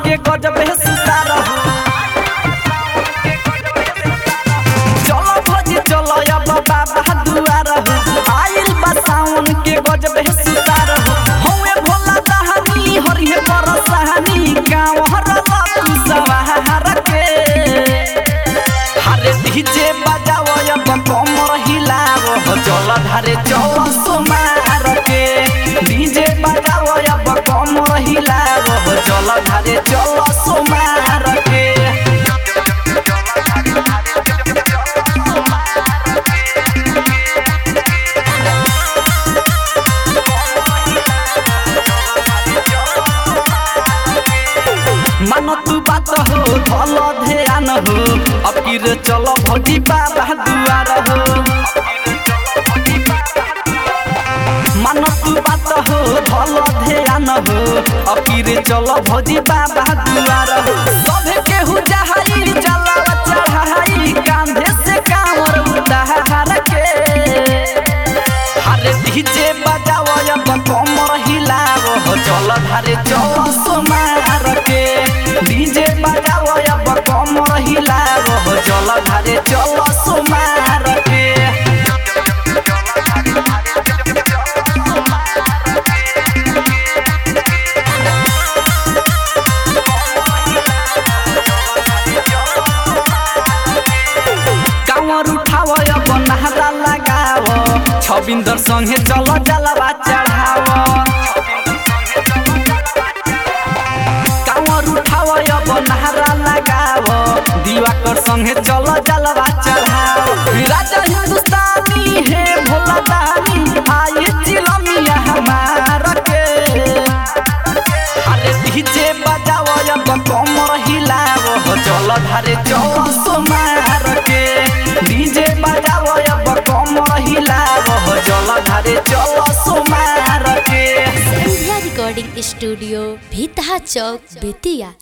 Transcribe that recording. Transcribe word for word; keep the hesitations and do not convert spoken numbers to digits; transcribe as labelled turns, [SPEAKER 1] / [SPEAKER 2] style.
[SPEAKER 1] के गजब है सुतार चलो भजी चलो अब बाबा दुआर आइल बा सावन के गजब है सुतार होए भोला दहनी हरिहे परसहनी गाँव हरला तू सवार के हरे डीजे बजाओ अब कमर हिलाओ चल धारे चल सोमार के डीजे बजाओ अब कमर हिलाओ चल धारे चल सोमार के मानो तू बात हो भलो ध्यान हो अब की रे चलो भौजी बाबा दुआर हो मानो तू बात हो भलो ध्यान हो अब की रे चलो भौजी बाबा दुआर हो सभे केहू जहाई जलावा चढ़ाई कांधे से कांवर उतार के हरे डीजे बजाओ अब कमर हिलाओ चल धारे चल सोमार के डीजे बजाओ अब कमर हिलाओ चल धारे चल सोमार के कांवर उठाओ अब नहरा लगाओ छबिंदर संगे चल जलवा चढ़ाओ उठाओ अब नहरा लगाओ दिवाकर संगे चलो जलवा चढ़ाओ राजा हिंदुस्तानी है भोला दानी आए चिलमिया हमारा के अरे डीजे बजाओ अब कमर हिलाओ चलो धारे चलो सोमार के डीजे बजाओ अब कमर हिलाओ चलो धारे चलो सोमार के
[SPEAKER 2] रिकॉर्डिंग स्टूडियो भीतहा चौक बेतिया।